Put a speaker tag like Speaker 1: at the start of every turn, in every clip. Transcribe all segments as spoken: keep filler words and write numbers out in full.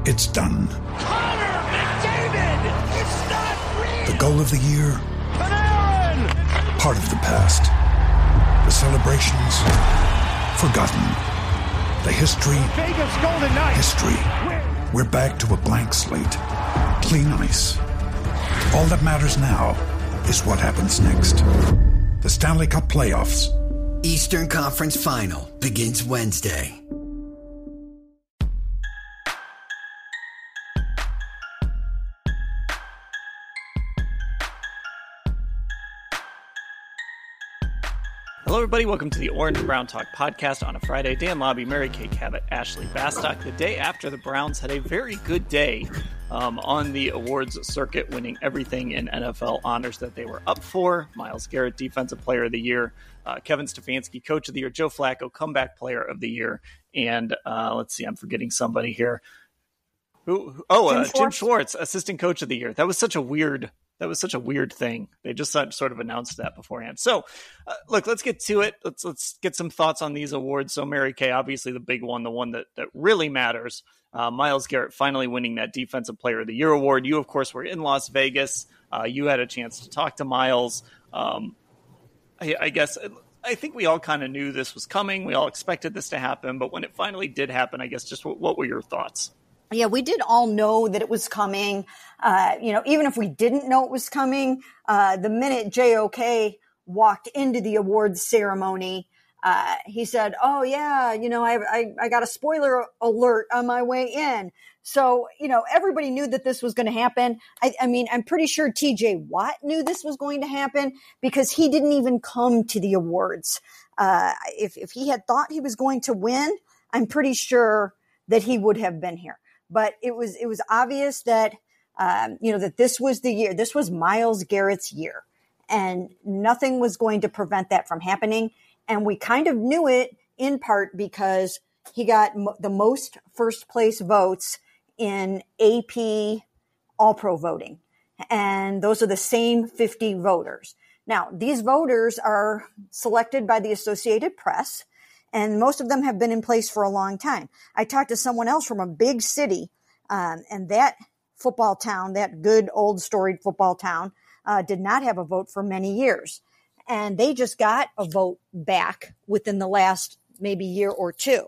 Speaker 1: It's done.
Speaker 2: Connor McDavid! It's not real!
Speaker 1: The goal of the year?
Speaker 2: Panarin!
Speaker 1: Part of the past. The celebrations? Forgotten. The history?
Speaker 2: Vegas Golden Knights!
Speaker 1: History. We're back to a blank slate. Clean ice. All that matters now is what happens next. The Stanley Cup Playoffs.
Speaker 3: Eastern Conference Final begins Wednesday.
Speaker 4: Hello, everybody. Welcome to the Orange and Brown Talk podcast on a Friday. Dan Lobby, Mary Kay Cabot, Ashley Bastock. The day after the Browns had a very good day um, on the awards circuit, winning everything in N F L honors that they were up for. Myles Garrett, Defensive Player of the Year. Uh, Kevin Stefanski, Coach of the Year. Joe Flacco, Comeback Player of the Year. And uh, let's see, I'm forgetting somebody here. Who? who oh, Jim, uh, Schwartz. Jim Schwartz, Assistant Coach of the Year. That was such a weird That was such a weird thing. They just sort of announced that beforehand. So, uh, look, let's get to it. Let's let's get some thoughts on these awards. So, Mary Kay, obviously the big one, the one that, that really matters. Uh, Myles Garrett finally winning that Defensive Player of the Year award. You, of course, were in Las Vegas. Uh, you had a chance to talk to Myles. Um, I, I guess I think we all kind of knew this was coming. We all expected this to happen. But when it finally did happen, I guess just what, what were your thoughts?
Speaker 5: Yeah, we did all know that it was coming. Uh, you know, even if we didn't know it was coming, uh, the minute J O K walked into the awards ceremony, uh, he said, oh, yeah, you know, I, I, I got a spoiler alert on my way in. So, you know, everybody knew that this was going to happen. I, I mean, I'm pretty sure T J Watt knew this was going to happen because he didn't even come to the awards. Uh, if, if he had thought he was going to win, I'm pretty sure that he would have been here. But it was it was obvious that, um, you know, that this was the year. This was Myles Garrett's year. And nothing was going to prevent that from happening. And we kind of knew it in part because he got mo- the most first place votes in A P All-Pro voting. And those are the same fifty voters. Now, these voters are selected by the Associated Press. And most of them have been in place for a long time. I talked to someone else from a big city, um, and that football town, that good old storied football town, uh, did not have a vote for many years. And they just got a vote back within the last maybe year or two.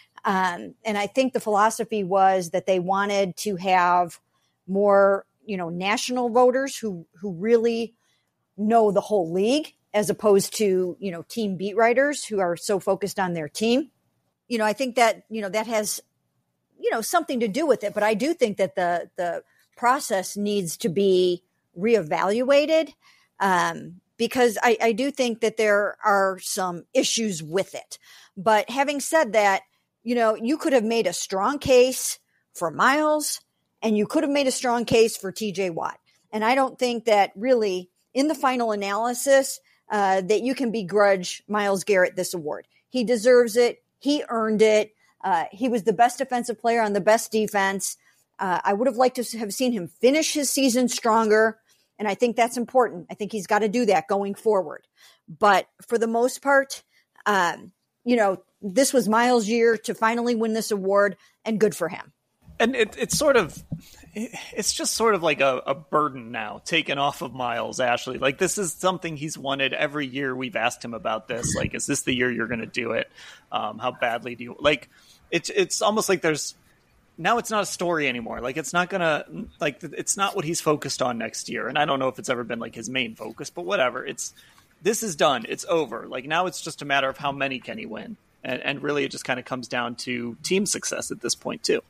Speaker 5: Um, and I think the philosophy was that they wanted to have more, you know, national voters who, who really know the whole league, as opposed to, you know, team beat writers who are so focused on their team. You know, I think that, you know, that has, you know, something to do with it. But I do think that the the process needs to be reevaluated um, because I, I do think that there are some issues with it. But having said that, you know, you could have made a strong case for Myles and you could have made a strong case for T J Watt. And I don't think that really in the final analysis, Uh, that you can begrudge Myles Garrett this award. He deserves it. He earned it. Uh, he was the best defensive player on the best defense. Uh, I would have liked to have seen him finish his season stronger, and I think that's important. I think he's got to do that going forward. But for the most part, um, you know, this was Myles' year to finally win this award, and good for him.
Speaker 4: And it, it's sort of, it's just sort of like a, a burden now taken off of Myles, Ashley. Like, this is something he's wanted every year. We've asked him about this. Like, is this the year you're going to do it? Um, how badly do you, like, it's, it's almost like there's, now it's not a story anymore. Like, it's not going to, like, it's not what he's focused on next year. And I don't know if it's ever been like his main focus, but whatever. It's, this is done. It's over. Like, now it's just a matter of how many can he win. And, and really it just kind of comes down to team success at this point too.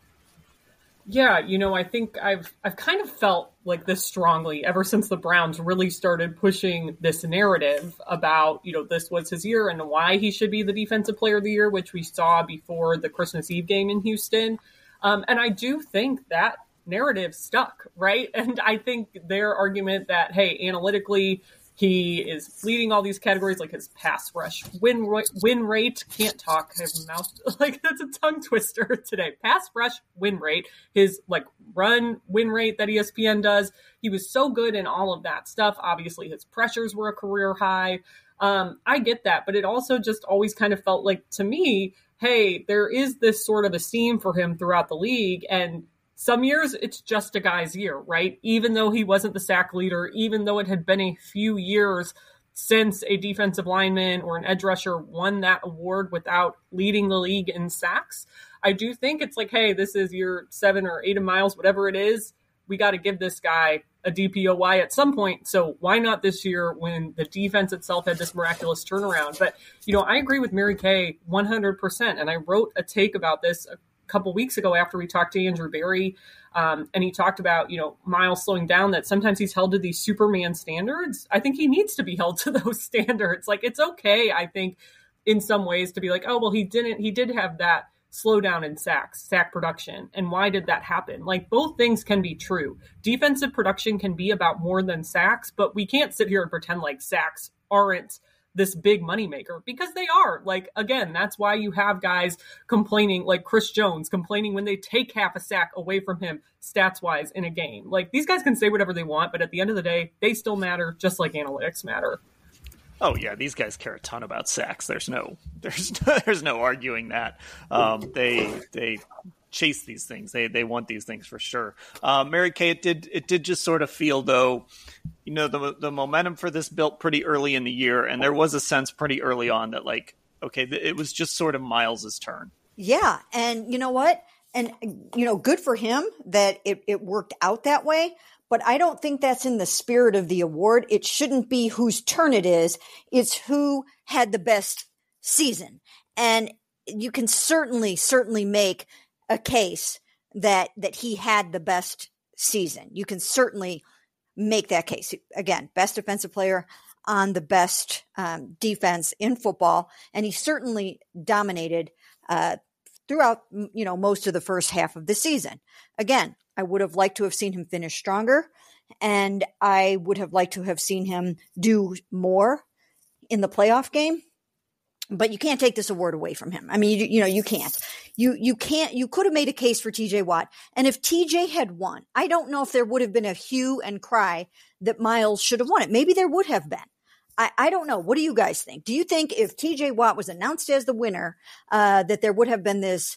Speaker 6: Yeah, you know, I think I've I've kind of felt like this strongly ever since the Browns really started pushing this narrative about, you know, this was his year and why he should be the Defensive Player of the Year, which we saw before the Christmas Eve game in Houston. Um, and I do think that narrative stuck, right? And I think their argument that, hey, analytically, he is leading all these categories, like his pass rush win win rate. Can't talk. I have a mouth like that's a tongue twister today. Pass rush win rate. His like run win rate that E S P N does. He was so good in all of that stuff. Obviously, his pressures were a career high. Um, I get that, but it also just always kind of felt like to me, hey, there is this sort of esteem for him throughout the league, and some years it's just a guy's year, right? Even though he wasn't the sack leader, even though it had been a few years since a defensive lineman or an edge rusher won that award without leading the league in sacks, I do think it's like, hey, this is year seven or eight of Miles, whatever it is. We got to give this guy a D P O Y at some point. So why not this year when the defense itself had this miraculous turnaround? But, you know, I agree with Mary Kay one hundred percent. And I wrote a take about this a couple weeks ago after we talked to Andrew Berry. Um, and he talked about, you know, Miles slowing down, that sometimes he's held to these Superman standards. I think he needs to be held to those standards. Like, it's okay, I think, in some ways to be like, oh, well, he didn't, he did have that slowdown in sacks, sack production. And why did that happen? Like, both things can be true. Defensive production can be about more than sacks, but we can't sit here and pretend like sacks aren't this big moneymaker, because they are. Like, again, that's why you have guys complaining, like Chris Jones complaining when they take half a sack away from him stats wise in a game. Like, these guys can say whatever they want, but at the end of the day, they still matter, just like analytics matter.
Speaker 4: Oh yeah, these guys care a ton about sacks. There's no, there's no, there's no arguing that. Um, they they chase these things. They they want these things for sure. Uh, Mary Kay, it did it did just sort of feel though, you know, the the momentum for this built pretty early in the year, and there was a sense pretty early on that, like, okay, it was just sort of Miles's turn.
Speaker 5: Yeah, and you know what? And you know, good for him that it, it worked out that way. But I don't think that's in the spirit of the award. It shouldn't be whose turn it is. It's who had the best season. And you can certainly, certainly make a case that, that he had the best season. You can certainly make that case. Again, best defensive player on the best um, defense in football. And he certainly dominated uh, throughout, you know, most of the first half of the season. Again, I would have liked to have seen him finish stronger, and I would have liked to have seen him do more in the playoff game. But you can't take this award away from him. I mean, you, you know, you can't. You you can't. You could have made a case for T J Watt, and if T J had won, I don't know if there would have been a hue and cry that Miles should have won it. Maybe there would have been. I, I don't know. What do you guys think? Do you think if T J Watt was announced as the winner, uh, that there would have been this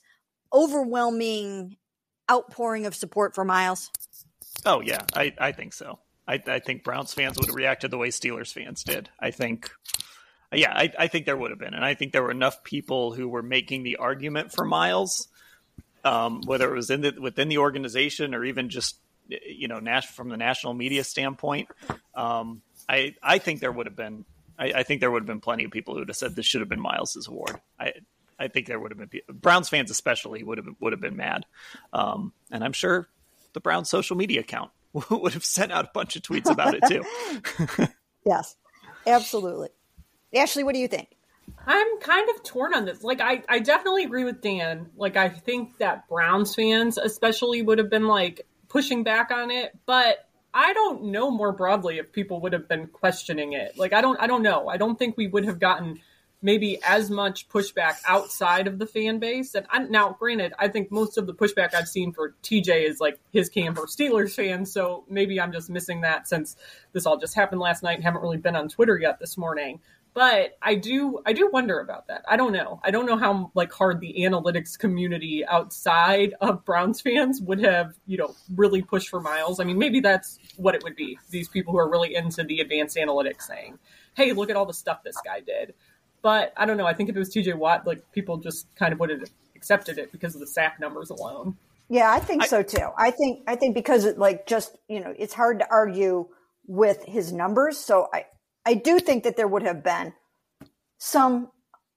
Speaker 5: overwhelming outpouring of support for Miles?
Speaker 4: Oh yeah, I, I think so. I, I think Browns fans would have reacted the way Steelers fans did. I think, yeah, I, I think there would have been. And I think there were enough people who were making the argument for Miles, um, whether it was in the, within the organization or even just, you know, nas- from the national media standpoint. Um, I, I think there would have been, I, I think there would have been plenty of people who would have said this should have been Miles's award. I, I think there would have been Browns fans, especially, would have would have been mad, um, and I'm sure the Browns social media account would have sent out a bunch of tweets about it too.
Speaker 5: Yes, absolutely. Ashley, what do you think?
Speaker 6: I'm kind of torn on this. Like, I, I definitely agree with Dan. Like, I think that Browns fans, especially, would have been like pushing back on it, but I don't know more broadly if people would have been questioning it. Like, I don't, I don't know. I don't think we would have gotten maybe as much pushback outside of the fan base. And I'm, now, granted, I think most of the pushback I've seen for T J is like his camp or Steelers fans. So maybe I'm just missing that since this all just happened last night and haven't really been on Twitter yet this morning. But I do, I do wonder about that. I don't know. I don't know how like hard the analytics community outside of Browns fans would have, you know, really pushed for Miles. I mean, maybe that's what it would be. These people who are really into the advanced analytics saying, hey, look at all the stuff this guy did. But I don't know. I think if it was T J Watt, like people just kind of would have accepted it because of the sack numbers alone.
Speaker 5: Yeah, I think I, so too. I think I think because it like just, you know, it's hard to argue with his numbers. So I, I do think that there would have been some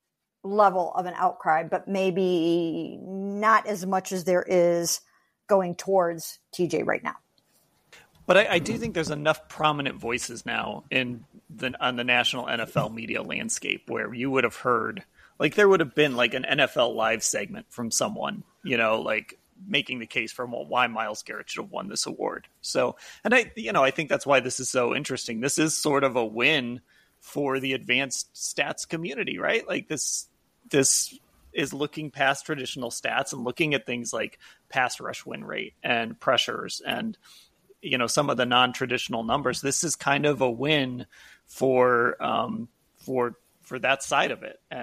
Speaker 5: level of an outcry, but maybe not as much as there is going towards T J right now.
Speaker 4: But I, I do think there's enough prominent voices now in the on the national N F L media landscape where you would have heard, like there would have been like an N F L Live segment from someone, you know, like making the case for why Myles Garrett should have won this award. So, and I, you know, I think that's why this is so interesting. This is sort of a win for the advanced stats community, right? Like this, this is looking past traditional stats and looking at things like pass rush win rate and pressures and, you know, some of the non-traditional numbers. This is kind of a win for, um, for, for that side of it. And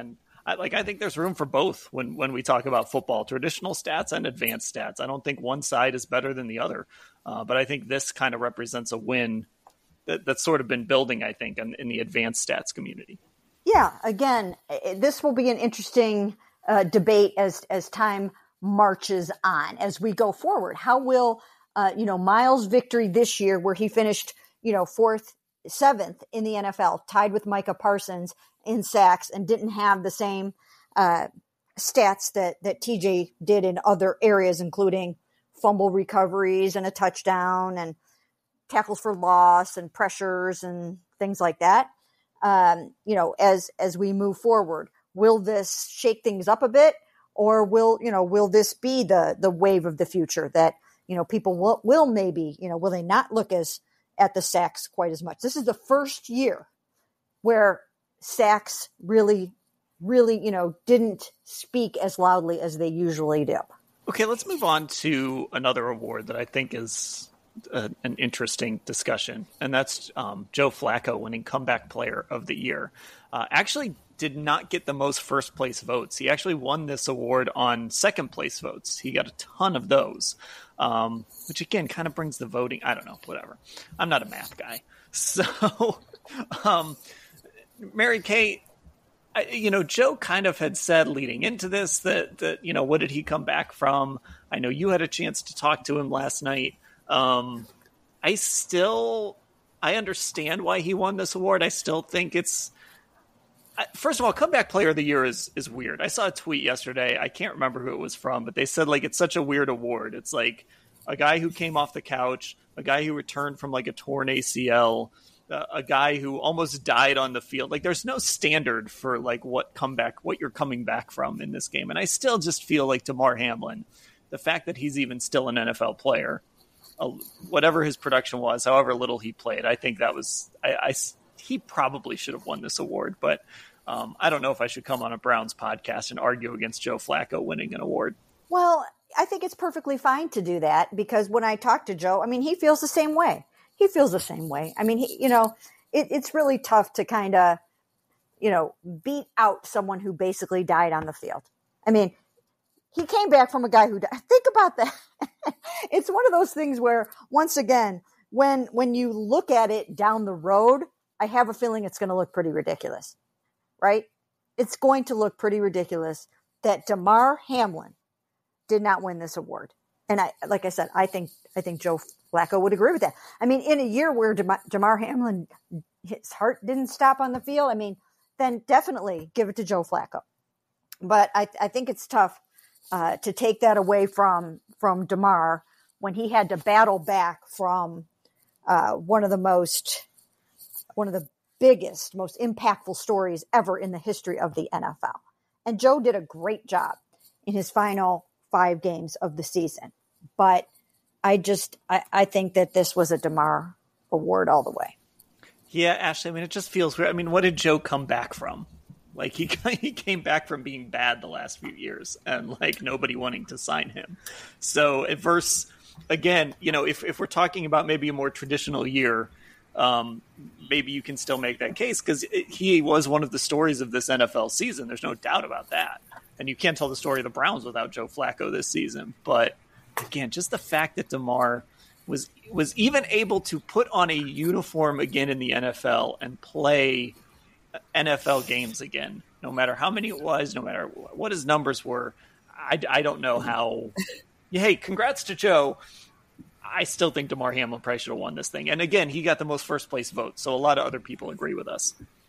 Speaker 4: I, like I think there's room for both when when we talk about football, traditional stats and advanced stats. I don't think one side is better than the other, uh, but I think this kind of represents a win that, that's sort of been building, I think, in, in the advanced stats community.
Speaker 5: Yeah, again, this will be an interesting uh, debate as as time marches on, as we go forward. How will, uh, you know, Miles' victory this year, where he finished, you know, fourth, seventh in the N F L, tied with Micah Parsons in sacks, and didn't have the same uh, stats that that T J did in other areas, including fumble recoveries and a touchdown and tackles for loss and pressures and things like that. Um, you know, as as we move forward, will this shake things up a bit? Or will, you know, will this be the the wave of the future that, you know, people will, will maybe, you know, will they not look as at the sacks quite as much? This is the first year where sacks really, really, you know, didn't speak as loudly as they usually do.
Speaker 4: Okay, let's move on to another award that I think is a, an interesting discussion, and that's um, Joe Flacco winning Comeback Player of the Year. Uh, actually did not get the most first place votes. He actually won this award on second place votes. He got a ton of those, um, which again kind of brings the voting. I don't know, whatever. I'm not a math guy. So, um, Mary Kay, I, you know, Joe kind of had said leading into this that, that, you know, what did he come back from? I know you had a chance to talk to him last night. Um, I still, I understand why he won this award. I still think it's, first of all, Comeback Player of the Year is is weird. I saw a tweet yesterday. I can't remember who it was from, but they said like it's such a weird award. It's like a guy who came off the couch, a guy who returned from like a torn A C L, uh, a guy who almost died on the field. Like there's no standard for like what comeback, what you're coming back from in this game. And I still just feel like Damar Hamlin, the fact that he's even still an N F L player, uh, whatever his production was, however little he played, I think that was I. I he probably should have won this award, but um, I don't know if I should come on a Browns podcast and argue against Joe Flacco winning an award.
Speaker 5: Well, I think it's perfectly fine to do that, because when I talk to Joe, I mean, he feels the same way. He feels the same way. I mean, he, you know, it, it's really tough to kind of, you know, beat out someone who basically died on the field. I mean, he came back from a guy who died. Think about that. It's one of those things where, once again, when when you look at it down the road, I have a feeling it's going to look pretty ridiculous, right? It's going to look pretty ridiculous that Damar Hamlin did not win this award. And I, like I said, I think, I think Joe Flacco would agree with that. I mean, in a year where Damar, Damar Hamlin, his heart didn't stop on the field, I mean, then definitely give it to Joe Flacco. But I, I think it's tough uh, to take that away from, from Damar when he had to battle back from uh, one of the most, one of the biggest, most impactful stories ever in the history of the N F L. And Joe did a great job in his final five games of the season. But I just, I, I think that this was a Damar award all the way.
Speaker 4: Yeah, Ashley, I mean, it just feels weird. I mean, what did Joe come back from? Like, he, he came back from being bad the last few years and, like, nobody wanting to sign him. So, at verse, again, you know, if, if we're talking about maybe a more traditional year, Um, maybe you can still make that case because he was one of the stories of this N F L season. There's no doubt about that. And you can't tell the story of the Browns without Joe Flacco this season. But again, just the fact that Damar was was even able to put on a uniform again in the N F L and play N F L games again, no matter how many it was, no matter what his numbers were. I, I don't know how. Hey, congrats to Joe. I still think Damar Hamlin probably should have won this thing. And again, he got the most first place votes. So a lot of other people agree with us.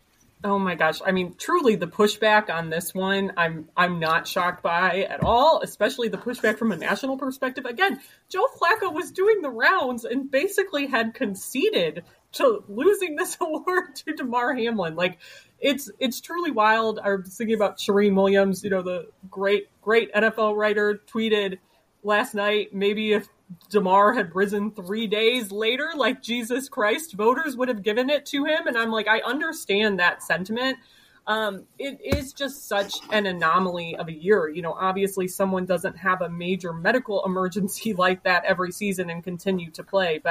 Speaker 6: Oh my gosh. I mean, truly the pushback on this one, I'm I'm not shocked by at all, especially the pushback from a national perspective. Again, Joe Flacco was doing the rounds and basically had conceded to losing this award to Damar Hamlin. Like, it's it's truly wild. I was thinking about Shireen Williams, you know, the great, great N F L writer, tweeted last night, maybe if Damar had risen three days later, like Jesus Christ, voters would have given it to him. And I'm like, I understand that sentiment. Um, it is just such an anomaly of a year. You know, obviously someone doesn't have a major medical emergency like that every season and continue to play. But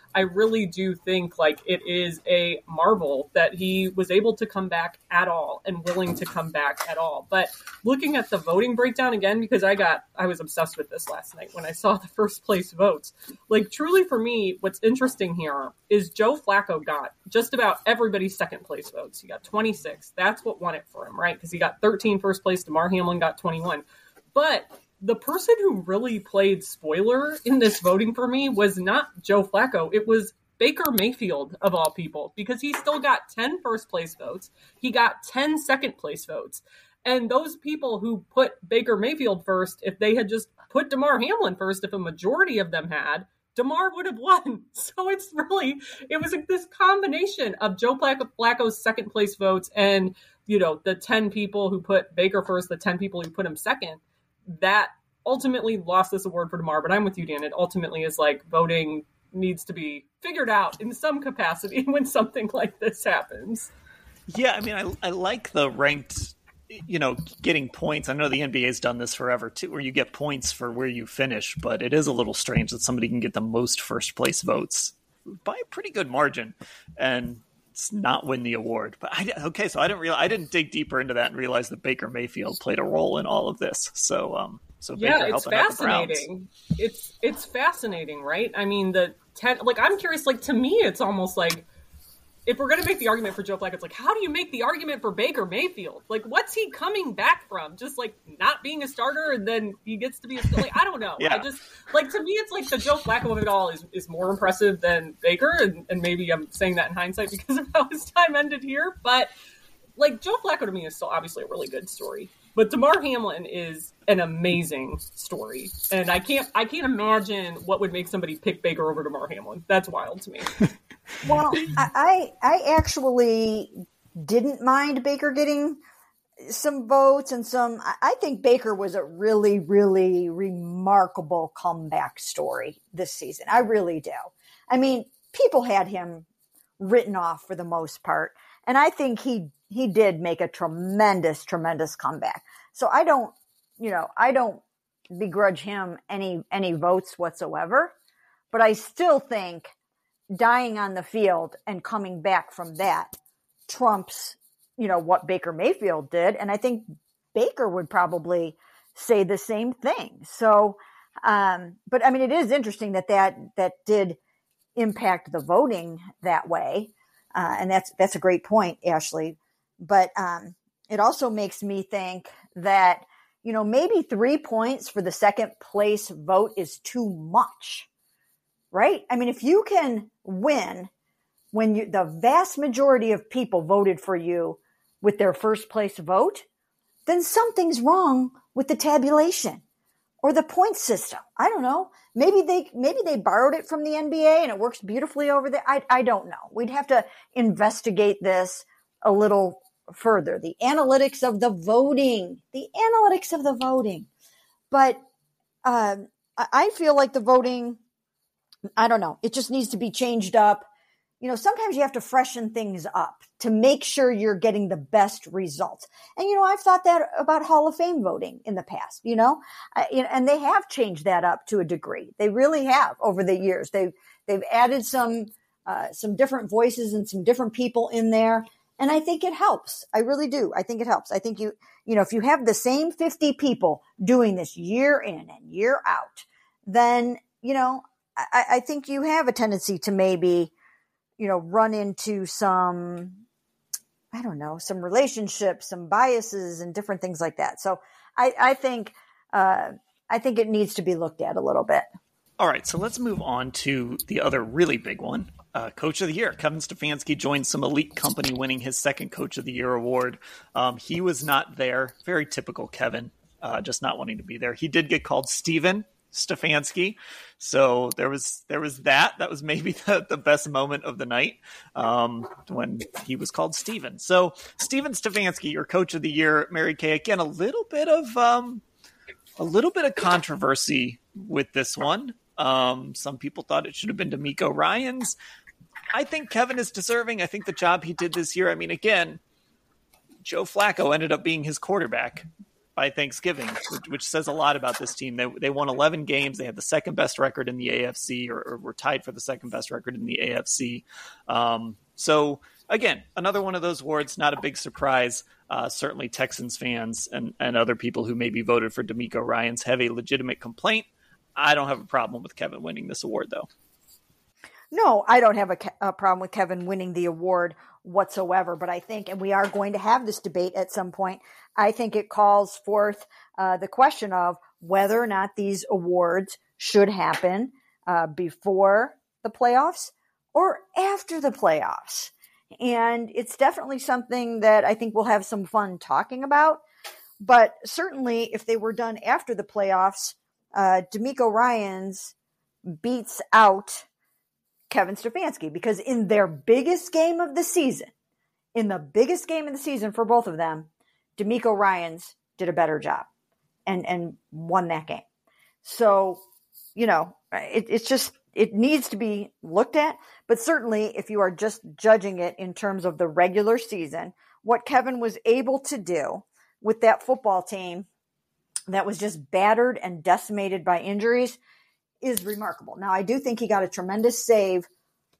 Speaker 6: I really do think like it is a marvel that he was able to come back at all and willing to come back at all. But looking at the voting breakdown again, because I got, I was obsessed with this last night when I saw the first place votes. Like truly for me, what's interesting here is Joe Flacco got just about everybody's second place votes. He got twenty-six. That's what won it for him, right? Because he got thirteen first place. DeMar Hamlin got twenty-one. But the person who really played spoiler in this voting for me was not Joe Flacco. It was Baker Mayfield, of all people, because he still got ten first place votes. He got ten second place votes. And those people who put Baker Mayfield first, if they had just put DeMar Hamlin first, if a majority of them had, DeMar would have won. So it's really, it was like this combination of Joe Flacco's second place votes and, you know, the ten people who put Baker first, the ten people who put him second, that ultimately lost this award for DeMar. But I'm with you, Dan. It ultimately is like voting needs to be figured out in some capacity when something like this happens.
Speaker 4: Yeah, I mean, I, I like the ranked, you know, getting points. I know the N B A's done this forever too, where you get points for where you finish, but it is a little strange that somebody can get the most first place votes by a pretty good margin and not win the award. But I, okay, so I didn't realize, I didn't dig deeper into that and realize that Baker Mayfield played a role in all of this. So, um, so
Speaker 6: yeah,
Speaker 4: Baker
Speaker 6: it's
Speaker 4: helping out the Browns.
Speaker 6: fascinating. It's it's fascinating, right? I mean, the ten, like I'm curious. Like to me, it's almost like if we're going to make the argument for Joe Flacco, it's like, how do you make the argument for Baker Mayfield? Like, what's he coming back from? Just like not being a starter and then he gets to be a like I don't know.
Speaker 4: Yeah.
Speaker 6: I just like to me, it's like the Joe Flacco of it all is, is more impressive than Baker, and, and maybe I'm saying that in hindsight because of how his time ended here. But like Joe Flacco to me is still obviously a really good story. But DeMar Hamlin is an amazing story, and I can't I can't imagine what would make somebody pick Baker over DeMar Hamlin. That's wild to me.
Speaker 5: Well, I I actually didn't mind Baker getting some votes and some. I think Baker was a really, really remarkable comeback story this season. I really do. I mean, people had him written off for the most part, and I think he he did make a tremendous, tremendous comeback. So I don't, you know, I don't begrudge him any any votes whatsoever, but I still think dying on the field and coming back from that trumps, you know, what Baker Mayfield did. And I think Baker would probably say the same thing. So, um, but I mean, it is interesting that that, that did impact the voting that way. Uh, and that's, that's a great point, Ashley. But, um, it also makes me think that, you know, maybe three points for the second place vote is too much. Right? I mean, if you can win when you, the vast majority of people voted for you with their first place vote, then something's wrong with the tabulation or the point system. I don't know. Maybe they, maybe they borrowed it from the N B A and it works beautifully over there. I, I don't know. We'd have to investigate this a little further. The analytics of the voting, the analytics of the voting. But, um, I feel like the voting, I don't know. It just needs to be changed up. You know, sometimes you have to freshen things up to make sure you're getting the best results. And, you know, I've thought that about Hall of Fame voting in the past, you know, uh, and they have changed that up to a degree. They really have over the years. They've, they've added some, uh, some different voices and some different people in there. And I think it helps. I really do. I think it helps. I think you, you know, if you have the same fifty people doing this year in and year out, then, you know, I, I think you have a tendency to maybe, you know, run into some, I don't know, some relationships, some biases and different things like that. So I, I think, uh, I think it needs to be looked at a little bit.
Speaker 4: All right. So let's move on to the other really big one. Uh, Coach of the Year. Kevin Stefanski joined some elite company winning his second Coach of the Year award. Um, he was not there. Very typical Kevin, uh, just not wanting to be there. He did get called Steven Stefanski. So there was there was that. That was maybe the, the best moment of the night um, when he was called Steven. So Steven Stefanski, your Coach of the Year, Mary Kay. Again, a little bit of um, a little bit of controversy with this one. Um, some people thought it should have been DeMeco Ryans. I think Kevin is deserving. I think the job he did this year. I mean, again, Joe Flacco ended up being his quarterback. by Thanksgiving, which, which says a lot about this team. They they won eleven games. They had the second best record in the A F C, or, or were tied for the second best record in the A F C. Um, so again, another one of those awards, not a big surprise. Uh, certainly Texans fans and, and other people who maybe voted for DeMeco Ryans have a legitimate complaint. I don't have a problem with Kevin winning this award, though.
Speaker 5: No, I don't have a, a problem with Kevin winning the award whatsoever, but I think, and we are going to have this debate at some point, I think it calls forth uh, the question of whether or not these awards should happen uh, before the playoffs or after the playoffs. And it's definitely something that I think we'll have some fun talking about. But certainly if they were done after the playoffs, uh, DeMeco Ryans beats out Kevin Stefanski, because in their biggest game of the season, in the biggest game of the season for both of them, DeMeco Ryans did a better job and, and won that game. So, you know, it, it's just, it needs to be looked at, but certainly if you are just judging it in terms of the regular season, what Kevin was able to do with that football team that was just battered and decimated by injuries is remarkable. Now, I do think he got a tremendous save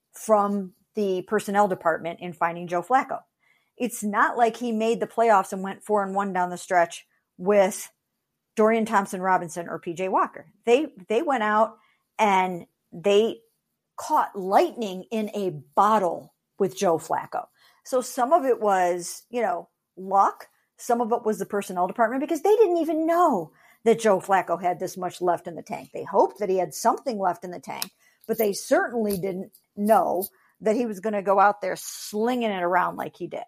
Speaker 5: from the personnel department in finding Joe Flacco. It's not like he made the playoffs and went four and one down the stretch with Dorian Thompson-Robinson or P J Walker. They they went out and they caught lightning in a bottle with Joe Flacco. So some of it was, you know, luck. Some of it was the personnel department, because they didn't even know that Joe Flacco had this much left in the tank. They hoped that he had something left in the tank, but they certainly didn't know that he was going to go out there slinging it around like he did.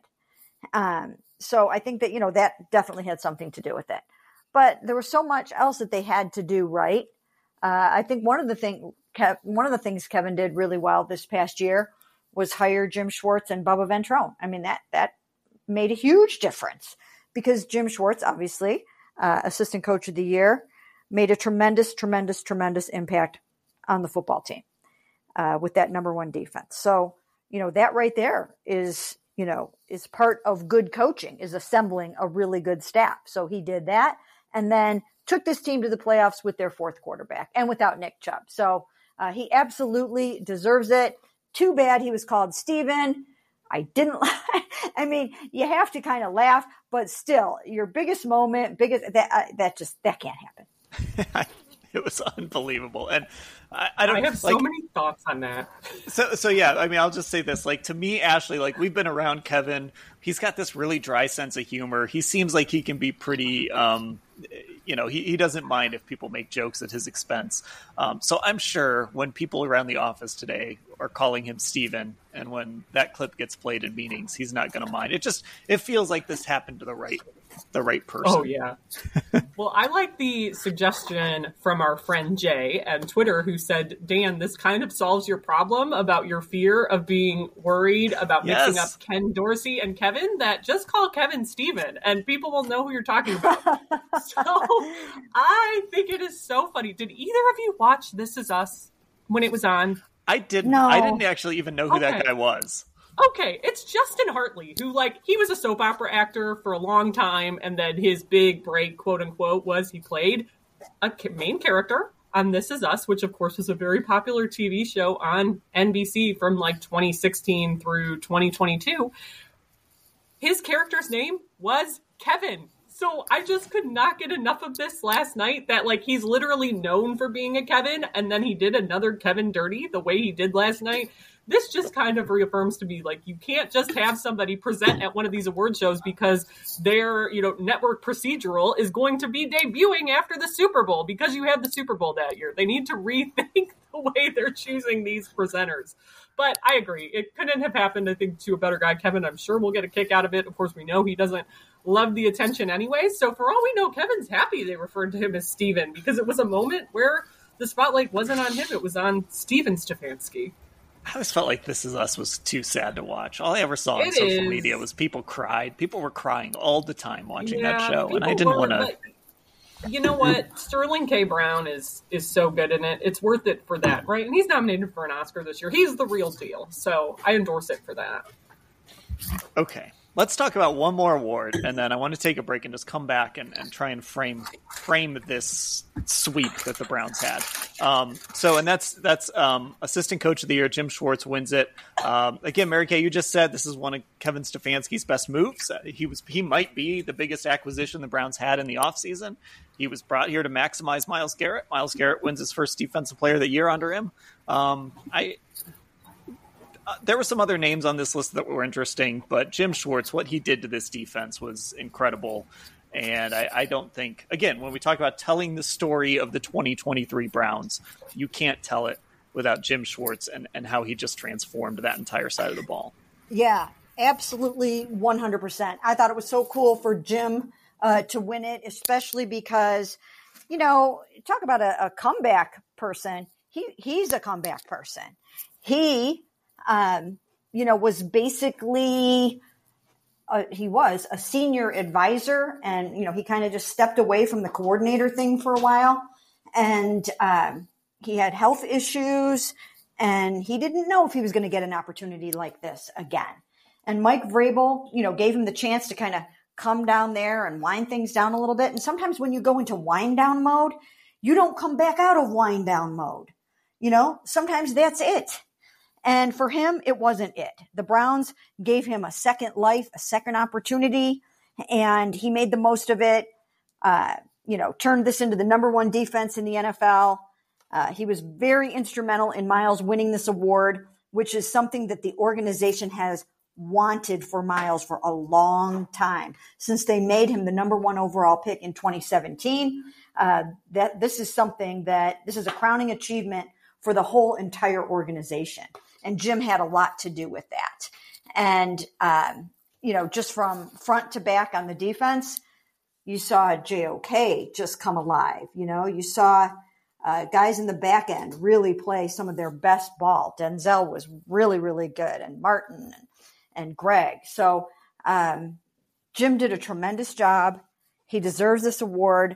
Speaker 5: Um, so I think that, you know, that definitely had something to do with it. But there was so much else that they had to do right. Uh, I think one of the thing, Kev, one of the things Kevin did really well this past year was hire Jim Schwartz and Bubba Ventrone. I mean, that that made a huge difference, because Jim Schwartz, obviously, Uh, assistant coach of the year, made a tremendous, tremendous, tremendous impact on the football team uh, with that number one defense. So, you know, that right there is, you know, is part of good coaching, is assembling a really good staff. So he did that, and then took this team to the playoffs with their fourth quarterback and without Nick Chubb. So uh, he absolutely deserves it. Too bad he was called Steven. I didn't, I mean, you have to kind of laugh, but still, your biggest moment, biggest, that, uh, that just, that can't happen.
Speaker 4: It was unbelievable. And I, I don't
Speaker 6: I have
Speaker 4: like,
Speaker 6: so many thoughts on that.
Speaker 4: So, so yeah, I mean, I'll just say this, like, to me, Ashley, like, we've been around Kevin. He's got this really dry sense of humor. He seems like he can be pretty, um, you know, he, he doesn't mind if people make jokes at his expense. Um, so I'm sure when people around the office today are calling him Steven, and when that clip gets played in meetings, he's not going to mind. It just, it feels like this happened to the right, the right person.
Speaker 6: Oh yeah. Well, I like the suggestion from our friend Jay on Twitter, who said, Dan, this kind of solves your problem about your fear of being worried about
Speaker 4: Yes.
Speaker 6: mixing up Ken Dorsey and Kevin, that just call Kevin Steven and people will know who you're talking about. So I think it is so funny. Did either of you watch This Is Us when it was on?
Speaker 4: I didn't,
Speaker 5: No.
Speaker 4: I didn't actually even know who
Speaker 6: Okay.
Speaker 4: that guy was.
Speaker 6: Okay, it's Justin Hartley, who, like, he was a soap opera actor for a long time, and then his big break, quote-unquote, was he played a ca- main character on This Is Us, which, of course, was a very popular T V show on N B C from, like, twenty sixteen through twenty twenty-two. His character's name was Kevin. So I just could not get enough of this last night, that, like, he's literally known for being a Kevin, and then he did another Kevin dirty the way he did last night. This just kind of reaffirms to me, like, you can't just have somebody present at one of these award shows because their, you know, network procedural is going to be debuting after the Super Bowl, because you had the Super Bowl that year. They need to rethink the way they're choosing these presenters. But I agree. It couldn't have happened, I think, to a better guy. Kevin, I'm sure we'll get a kick out of it. Of course, we know he doesn't love the attention anyway. So for all we know, Kevin's happy they referred to him as Steven, because it was a moment where the spotlight wasn't on him. It was on Steven Stefanski.
Speaker 4: I always felt like This Is Us was too sad to watch. All I ever saw on
Speaker 6: It
Speaker 4: social
Speaker 6: is.
Speaker 4: media was people cried. People were crying all the time watching
Speaker 6: Yeah,
Speaker 4: that show, and I
Speaker 6: people
Speaker 4: didn't
Speaker 6: were,
Speaker 4: want to.
Speaker 6: but You know what? Sterling K. Brown is is so good in it. It's worth it for that, right? And he's nominated for an Oscar this year. He's the real deal. So I endorse it for that.
Speaker 4: Okay. Let's talk about one more award, and then I want to take a break and just come back and, and try and frame frame this sweep that the Browns had. Um, so, and that's that's um, Assistant Coach of the Year. Jim Schwartz wins it. Um, again, Mary Kay, you just said this is one of Kevin Stefanski's best moves. He was he might be the biggest acquisition the Browns had in the offseason. He was brought here to maximize Myles Garrett. Myles Garrett wins his first Defensive Player of the Year under him. Um, I. Uh, there were some other names on this list that were interesting, but Jim Schwartz, what he did to this defense was incredible. And I, I don't think, again, when we talk about telling the story of the twenty twenty-three Browns, you can't tell it without Jim Schwartz and, and how he just transformed that entire side of the ball.
Speaker 5: Yeah, absolutely one hundred percent. I thought it was so cool for Jim uh, to win it, especially because, you know, talk about a, a comeback person. He He's a comeback person. He... Um, you know, was basically, uh, he was a senior advisor, and, you know, he kind of just stepped away from the coordinator thing for a while. And um, he had health issues, and he didn't know if he was going to get an opportunity like this again. And Mike Vrabel, you know, gave him the chance to kind of come down there and wind things down a little bit. And sometimes when you go into wind down mode, you don't come back out of wind down mode. You know, sometimes that's it. And for him, it wasn't it. The Browns gave him a second life, a second opportunity, and he made the most of it. Uh, you know, turned this into the number one defense in the N F L. Uh, he was very instrumental in Myles winning this award, which is something that the organization has wanted for Myles for a long time, since they made him the number one overall pick in twenty seventeen. Uh, that this is something that this is a crowning achievement for the whole entire organization. And Jim had a lot to do with that. And, um, you know, just from front to back on the defense, you saw J O K just come alive. You know, you saw uh, guys in the back end really play some of their best ball. Denzel was really, really good, and Martin and, and Greg. So um, Jim did a tremendous job. He deserves this award.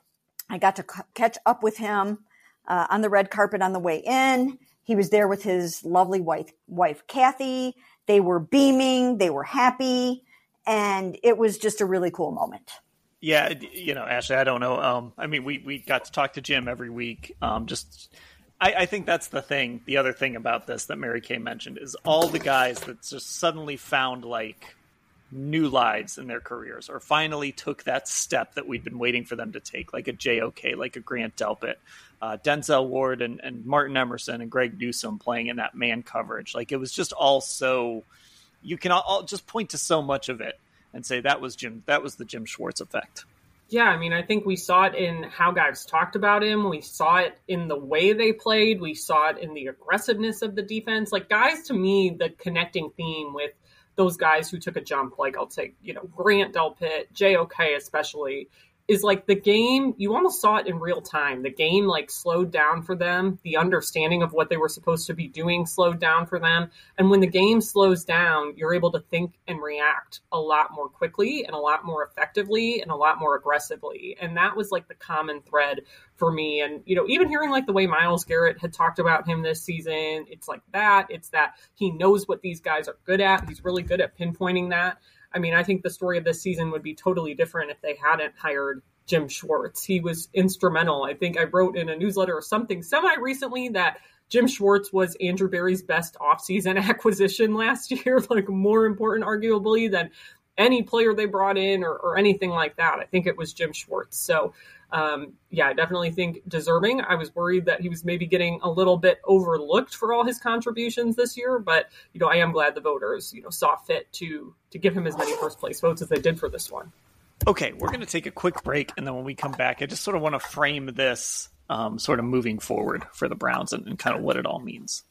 Speaker 5: I got to c- catch up with him uh, on the red carpet on the way in. He was there with his lovely wife, wife, Kathy. They were beaming. They were happy. And it was just a really cool moment.
Speaker 4: Yeah, you know, Ashley, I don't know. Um, I mean, we, we got to talk to Jim every week. Um, just, I, I think that's the thing. The other thing about this that Mary Kay mentioned is all the guys that just suddenly found like new lives in their careers, or finally took that step that we'd been waiting for them to take, like a J O K, like a Grant Delpit, uh, Denzel Ward and, and Martin Emerson and Greg Newsome playing in that man coverage. Like, it was just all so, you can all, all just point to so much of it and say that was Jim, that was the Jim Schwartz effect.
Speaker 6: Yeah, I mean, I think we saw it in how guys talked about him. We saw it in the way they played. We saw it in the aggressiveness of the defense. Like, guys, to me, the connecting theme with those guys who took a jump, like I'll take, you know, Grant Delpit, J O K especially, is like the game, you almost saw it in real time. The game like slowed down for them. The understanding of what they were supposed to be doing slowed down for them. And when the game slows down, you're able to think and react a lot more quickly and a lot more effectively and a lot more aggressively. And that was like the common thread for me. And, you know, even hearing like the way Myles Garrett had talked about him this season, it's like that. It's that he knows what these guys are good at. He's really good at pinpointing that. I mean, I think the story of this season would be totally different if they hadn't hired Jim Schwartz. He was instrumental. I think I wrote in a newsletter or something semi-recently that Jim Schwartz was Andrew Berry's best offseason acquisition last year, like more important, arguably, than any player they brought in or, or anything like that. I think it was Jim Schwartz. So, um, yeah, I definitely think deserving. I was worried that he was maybe getting a little bit overlooked for all his contributions this year, but, you know, I am glad the voters, you know, saw fit to to give him as many first place votes as they did for this one.
Speaker 4: Okay, we're going to take a quick break, and then when we come back, I just sort of want to frame this um, sort of moving forward for the Browns and, and kind of what it all means.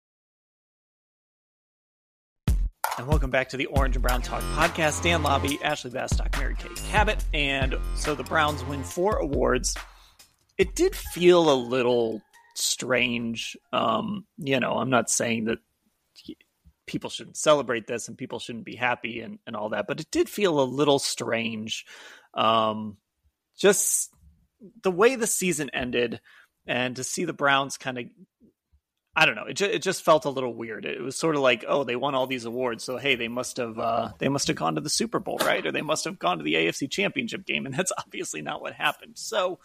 Speaker 4: And welcome back to the Orange and Brown Talk podcast. Dan Lobby, Ashley Bastock, Mary Kay Cabot. And so the Browns win four awards. It did feel a little strange. Um, you know, I'm not saying that people shouldn't celebrate this and people shouldn't be happy and, and all that, but it did feel a little strange. Um, just the way the season ended, and to see the Browns kind of, I don't know. It, ju- it just felt a little weird. It was sort of like, oh, they won all these awards, so hey, they must have uh, they must have gone to the Super Bowl, right? Or they must have gone to the A F C Championship game, and that's obviously not what happened. So,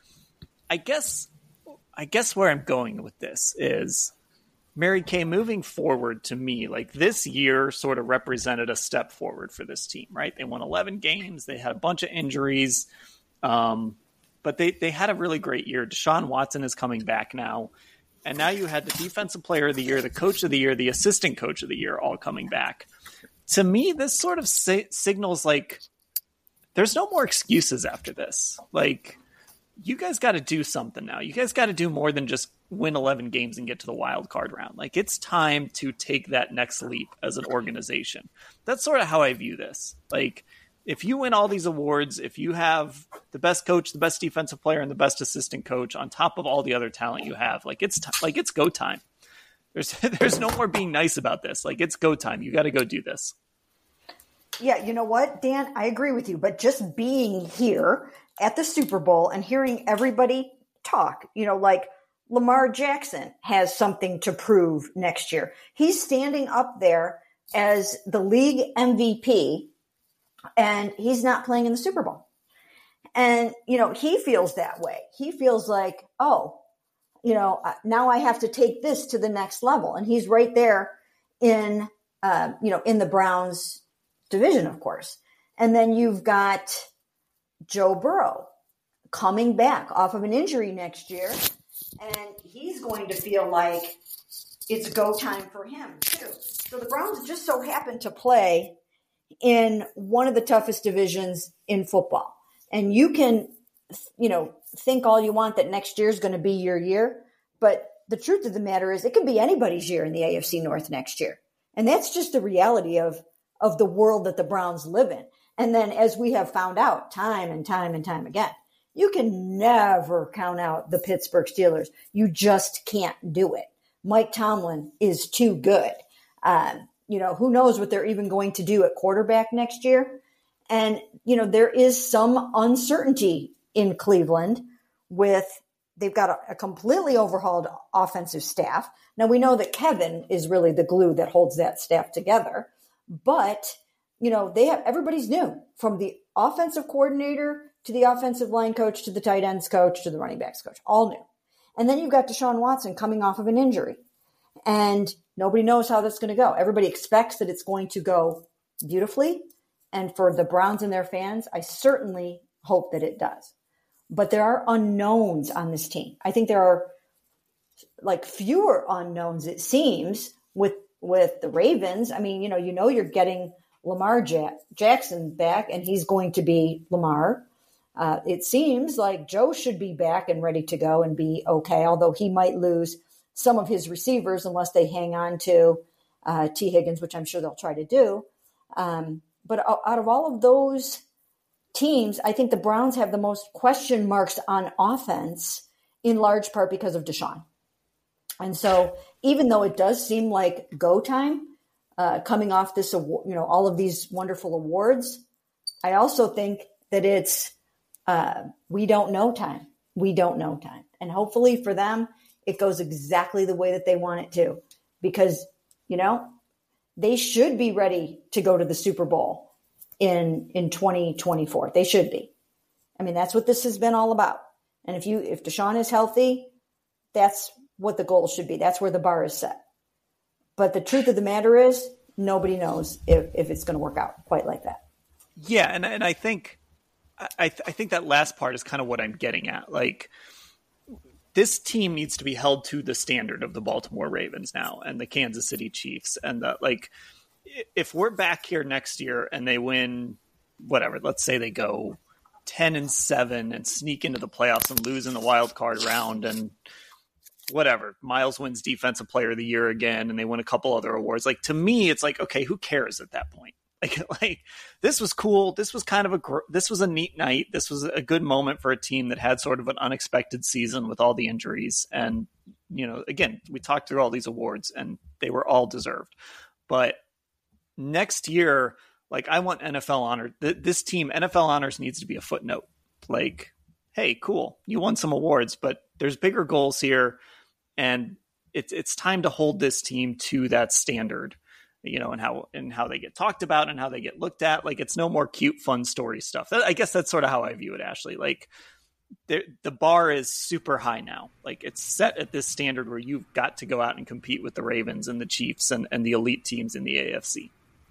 Speaker 4: I guess, I guess where I'm going with this is, Mary Kay, moving forward, to me, like this year sort of represented a step forward for this team, right? They won eleven games. They had a bunch of injuries, um, but they they had a really great year. Deshaun Watson is coming back now. And now you had the defensive player of the year, the coach of the year, the assistant coach of the year all coming back. To me, this sort of si- signals like there's no more excuses after this. Like, you guys got to do something now. You guys got to do more than just win eleven games and get to the wild card round. Like, it's time to take that next leap as an organization. That's sort of how I view this. Like, if you win all these awards, if you have the best coach, the best defensive player, and the best assistant coach on top of all the other talent you have, like it's t- like it's go time. There's there's no more being nice about this. Like, it's go time. You got to go do this.
Speaker 5: Yeah, you know what, Dan? I agree with you. But just being here at the Super Bowl and hearing everybody talk, you know, like Lamar Jackson has something to prove next year. He's standing up there as the league M V P. And he's not playing in the Super Bowl. And, you know, he feels that way. He feels like, oh, you know, now I have to take this to the next level. And he's right there in, uh, you know, in the Browns division, of course. And then you've got Joe Burrow coming back off of an injury next year. And he's going to feel like it's go time for him, too. So the Browns just so happen to play in one of the toughest divisions in football. And you can, you know, think all you want that next year is going to be your year. But the truth of the matter is it could be anybody's year in the A F C North next year. And that's just the reality of, of the world that the Browns live in. And then as we have found out time and time and time again, you can never count out the Pittsburgh Steelers. You just can't do it. Mike Tomlin is too good. Um, You know, who knows what they're even going to do at quarterback next year. And, you know, there is some uncertainty in Cleveland with, they've got a, a completely overhauled offensive staff. Now we know that Kevin is really the glue that holds that staff together, but, you know, they have, everybody's new, from the offensive coordinator to the offensive line coach, to the tight ends coach, to the running backs coach, all new. And then you've got Deshaun Watson coming off of an injury. And nobody knows how that's going to go. Everybody expects that it's going to go beautifully. And for the Browns and their fans, I certainly hope that it does. But there are unknowns on this team. I think there are like fewer unknowns, it seems, with with the Ravens. I mean, you know, you know you're getting Lamar Jack- Jackson back, and he's going to be Lamar. Uh, it seems like Joe should be back and ready to go and be okay, although he might lose some of his receivers unless they hang on to uh, T. Higgins, which I'm sure they'll try to do. Um, but out of all of those teams, I think the Browns have the most question marks on offense, in large part because of Deshaun. And so even though it does seem like go time uh, coming off this, award, you know, all of these wonderful awards, I also think that it's uh, we don't know time. We don't know time. And hopefully for them, it goes exactly the way that they want it to, because, you know, they should be ready to go to the Super Bowl in, in twenty twenty-four. They should be. I mean, that's what this has been all about. And if you, if Deshaun is healthy, that's what the goal should be. That's where the bar is set. But the truth of the matter is nobody knows if, if it's going to work out quite like that.
Speaker 4: Yeah. And, and I think, I, I think that last part is kind of what I'm getting at. Like, this team needs to be held to the standard of the Baltimore Ravens now and the Kansas City Chiefs. And the, like, if we're back here next year and they win, whatever, let's say they go ten and seven and sneak into the playoffs and lose in the wild card round, and whatever, Miles wins defensive player of the year again, and they win a couple other awards. Like, to me, it's like, okay, who cares at that point? Like, like this was cool. This was kind of a, this was a neat night. This was a good moment for a team that had sort of an unexpected season with all the injuries. And, you know, again, we talked through all these awards and they were all deserved. But next year, like, I want N F L honor. Th- this team, N F L honors needs to be a footnote. Like, hey, cool, you won some awards, but there's bigger goals here. And it's it's time to hold this team to that standard, you know, and how and how they get talked about and how they get looked at. Like, it's no more cute, fun story stuff. I guess that's sort of how I view it, Ashley. Like, the the bar is super high now. Like, it's set at this standard where you've got to go out and compete with the Ravens and the Chiefs and, and the elite teams in the A F C.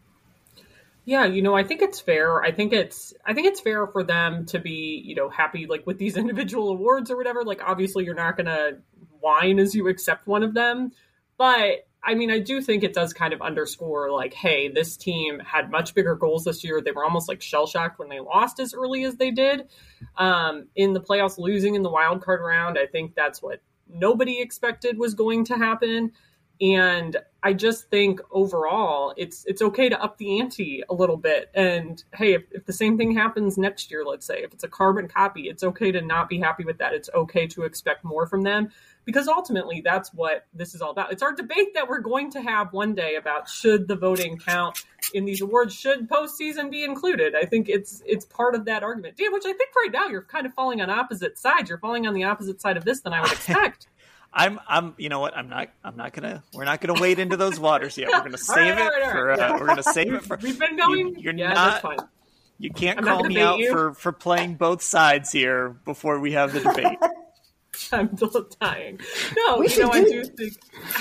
Speaker 6: Yeah, you know, I think it's fair. I think it's I think it's fair for them to be, you know, happy like with these individual awards or whatever. Like, obviously you're not going to whine as you accept one of them, but I mean, I do think it does kind of underscore, like, hey, this team had much bigger goals this year. They were almost like shell-shocked when they lost as early as they did. Um, in the playoffs, losing in the wild card round, I think that's what nobody expected was going to happen. And I just think overall, it's it's okay to up the ante a little bit. And hey, if, if the same thing happens next year, let's say, if it's a carbon copy, it's okay to not be happy with that. It's okay to expect more from them. Because ultimately, that's what this is all about. It's our debate that we're going to have one day about should the voting count in these awards, should postseason be included. I think it's it's part of that argument. Dan, which I think right now you're kind of falling on opposite sides. You're falling on the opposite side of this than I would expect.
Speaker 4: I'm, I'm, you know what? I'm not, I'm not gonna, we're not gonna wade into those waters yet. We're gonna save
Speaker 6: right,
Speaker 4: it
Speaker 6: right, right,
Speaker 4: for,
Speaker 6: right.
Speaker 4: uh, we're gonna save it for.
Speaker 6: We've been going.
Speaker 4: You, you're
Speaker 6: yeah,
Speaker 4: not.
Speaker 6: that's fine.
Speaker 4: You can't
Speaker 6: I'm
Speaker 4: call me out
Speaker 6: you.
Speaker 4: for for playing both sides here before we have the debate.
Speaker 6: I'm still dying. No,
Speaker 5: We
Speaker 6: you know,
Speaker 5: should
Speaker 6: I
Speaker 5: do-
Speaker 6: do think.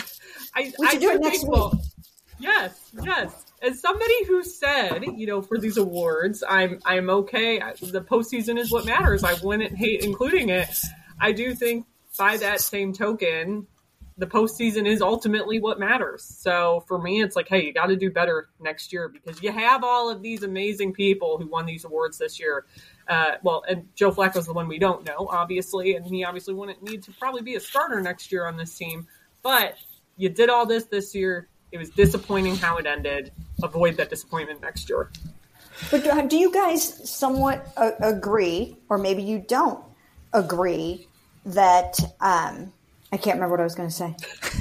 Speaker 6: I,
Speaker 5: We should
Speaker 6: I
Speaker 5: do it
Speaker 6: think
Speaker 5: next
Speaker 6: baseball-
Speaker 5: week.
Speaker 6: Yes, yes. As somebody who said, you know, for these awards, I'm I'm okay. I, the postseason is what matters. I wouldn't hate including it. I do think by that same token, the postseason is ultimately what matters. So for me, it's like, hey, you got to do better next year because you have all of these amazing people who won these awards this year. Uh, well, and Joe Flacco's the one we don't know, obviously, and he obviously wouldn't need to probably be a starter next year on this team. But you did all this this year. It was disappointing how it ended. Avoid that disappointment next year.
Speaker 5: But do you guys somewhat uh, agree, or maybe you don't agree, that um, I can't remember what I was going to say.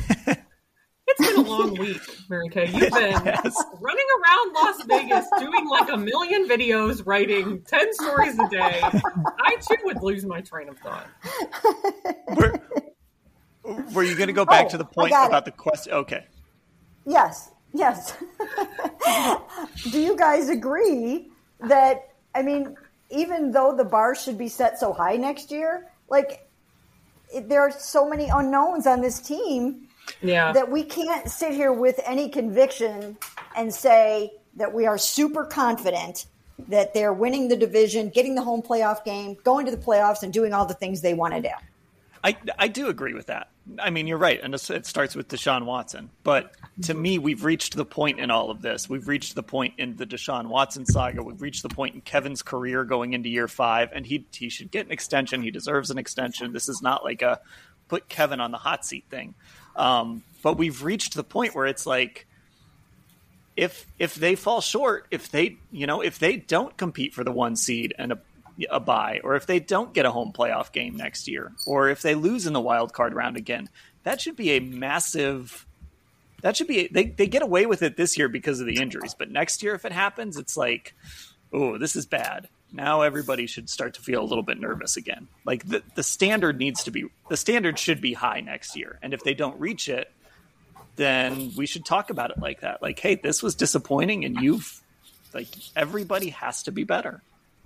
Speaker 6: It's been a long week, Mary Kay. You've been
Speaker 4: Yes.
Speaker 6: running around Las Vegas doing like a million videos, writing ten stories a day. I too would lose my train of thought.
Speaker 4: Were, were you going to go back
Speaker 5: Oh,
Speaker 4: to the
Speaker 5: I
Speaker 4: point
Speaker 5: got
Speaker 4: about
Speaker 5: it.
Speaker 4: the question? Okay.
Speaker 5: Yes, yes. Do you guys agree that, I mean, even though the bar should be set so high next year, like, it, there are so many unknowns on this team
Speaker 6: Yeah.
Speaker 5: that we can't sit here with any conviction and say that we are super confident that they're winning the division, getting the home playoff game, going to the playoffs, and doing all the things they want to do.
Speaker 4: I, I do agree with that. I mean, you're right. And it starts with Deshaun Watson. But to me, we've reached the point in all of this. We've reached the point in the Deshaun Watson saga. We've reached the point in Kevin's career going into year five. And he he should get an extension. He deserves an extension. This is not like a put Kevin on the hot seat thing. Um, but we've reached the point where it's like, if if they fall short, if they you know if they don't compete for the one seed and a a bye, or if they don't get a home playoff game next year, or if they lose in the wild card round again, that should be a massive, that should be, a, they, they get away with it this year because of the injuries. But next year, if it happens, it's like, oh, this is bad. Now everybody should start to feel a little bit nervous again. Like the, the standard needs to be, the standard should be high next year. And if they don't reach it, then we should talk about it like that. Like, hey, this was disappointing and you've, like, everybody has to be better.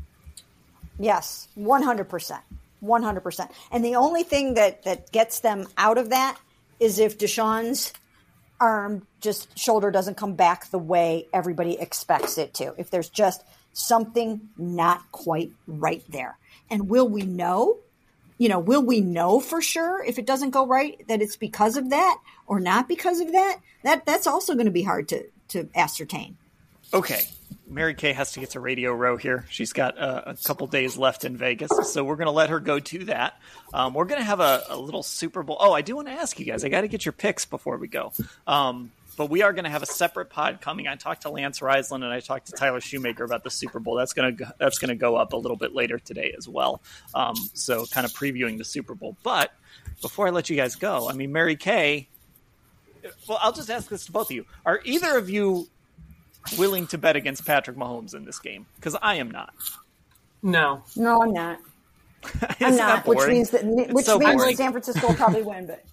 Speaker 5: Yes, one hundred percent. one hundred percent. And the only thing that, that gets them out of that is if Deshaun's arm, just shoulder doesn't come back the way everybody expects it to. If there's just something not quite right there. And will we know? You know, will we know for sure if it doesn't go right that it's because of that or not because of that? That that's also going to be hard to, to ascertain.
Speaker 4: Okay. Mary Kay has to get to Radio Row here. She's got uh, a couple days left in Vegas, so we're going to let her go to that. Um, we're going to have a, a little Super Bowl. Oh, I do want to ask you guys. I got to get your picks before we go. Um, but we are going to have a separate pod coming. I talked to Lance Reisland and I talked to Tyler Shoemaker about the Super Bowl. That's going to that's going to go up a little bit later today as well. Um, so kind of previewing the Super Bowl. But before I let you guys go, I mean, Mary Kay. Well, I'll just ask this to both of you: are either of you willing to bet against Patrick Mahomes in this game? Because I am not.
Speaker 6: No.
Speaker 5: No, I'm not. I'm
Speaker 4: Isn't
Speaker 5: not,
Speaker 4: that
Speaker 5: which
Speaker 4: boring?
Speaker 5: means that
Speaker 4: It's
Speaker 5: which
Speaker 4: so
Speaker 5: means
Speaker 4: boring.
Speaker 5: San Francisco will probably win, but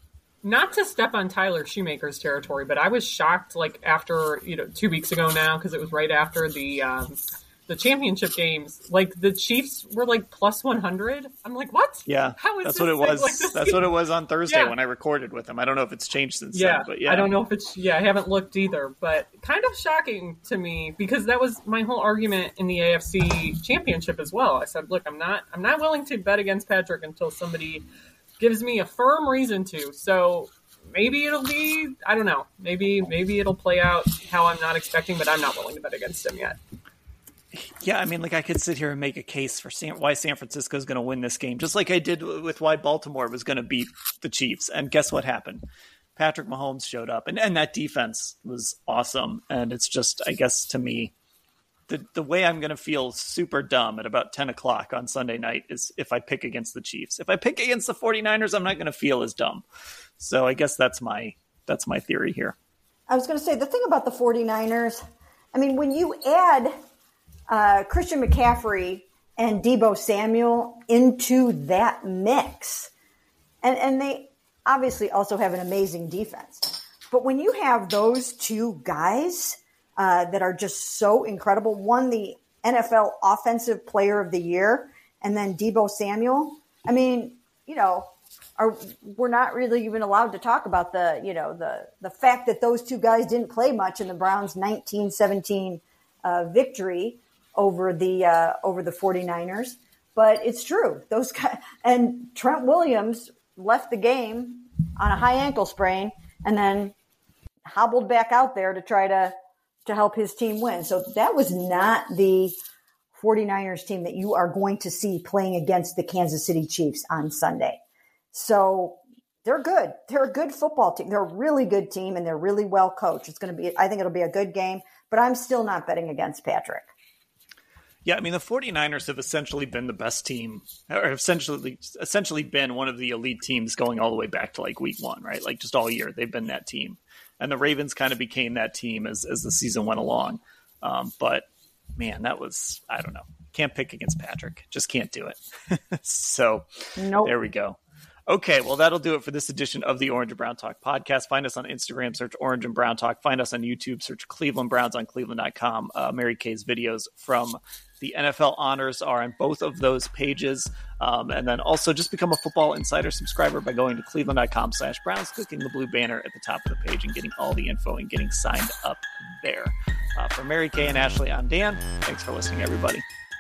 Speaker 6: not to step on Tyler Shoemaker's territory, but I was shocked, like, after, you know, two weeks ago now, because it was right after the um, the championship games. Like, the Chiefs were, like, plus one hundred. I'm like, what?
Speaker 4: Yeah,
Speaker 6: How is
Speaker 4: that's
Speaker 6: this
Speaker 4: what it was.
Speaker 6: Like,
Speaker 4: that's
Speaker 6: game?
Speaker 4: what it was on Thursday
Speaker 6: yeah.
Speaker 4: when I recorded with him. I don't know if it's changed since
Speaker 6: yeah,
Speaker 4: then, but yeah.
Speaker 6: I don't know if it's, yeah, I haven't looked either, but kind of shocking to me, because that was my whole argument in the A F C championship as well. I said, look, I'm not, I'm not willing to bet against Patrick until somebody gives me a firm reason to. So maybe it'll be, I don't know, maybe maybe it'll play out how I'm not expecting, but I'm not willing to bet against him yet.
Speaker 4: Yeah, I mean, like, I could sit here and make a case for San, why San Francisco is going to win this game, just like I did with why Baltimore was going to beat the Chiefs. And guess what happened? Patrick Mahomes showed up, and, and that defense was awesome. And it's just, I guess, to me, the the way I'm going to feel super dumb at about ten o'clock on Sunday night is if I pick against the Chiefs. If I pick against the 49ers, I'm not going to feel as dumb. So I guess that's my that's my theory here.
Speaker 5: I was going to say, the thing about the 49ers, I mean, when you add uh, Christian McCaffrey and Deebo Samuel into that mix, and, and they obviously also have an amazing defense, but when you have those two guys uh, that are just so incredible, one, the N F L Offensive Player of the Year, and then Deebo Samuel, I mean, you know, Are we're not really even allowed to talk about the, you know, the, the fact that those two guys didn't play much in the Browns' nineteen seventeen uh, victory over the uh, over the 49ers. But it's true. Those guys, and Trent Williams left the game on a high ankle sprain and then hobbled back out there to try to to help his team win. So that was not the 49ers team that you are going to see playing against the Kansas City Chiefs on Sunday. So they're good. They're a good football team. They're a really good team, and they're really well coached. It's going to be, I think it'll be a good game, but I'm still not betting against Patrick.
Speaker 4: Yeah, I mean, the 49ers have essentially been the best team, or have essentially essentially been one of the elite teams going all the way back to like week one, right? Like just all year, they've been that team. And the Ravens kind of became that team as, as the season went along. Um, but man, that was, I don't know. Can't pick against Patrick. Just can't do it. So nope. There we go. Okay, well, that'll do it for this edition of the Orange and Brown Talk podcast. Find us on Instagram, search Orange and Brown Talk. Find us on YouTube, search Cleveland Browns on cleveland dot com. Uh, Mary Kay's videos from the N F L honors are on both of those pages. Um, and then also just become a Football Insider subscriber by going to cleveland dot com slash Browns, clicking the blue banner at the top of the page and getting all the info and getting signed up there. Uh, for Mary Kay and Ashley, I'm Dan. Thanks for listening, everybody.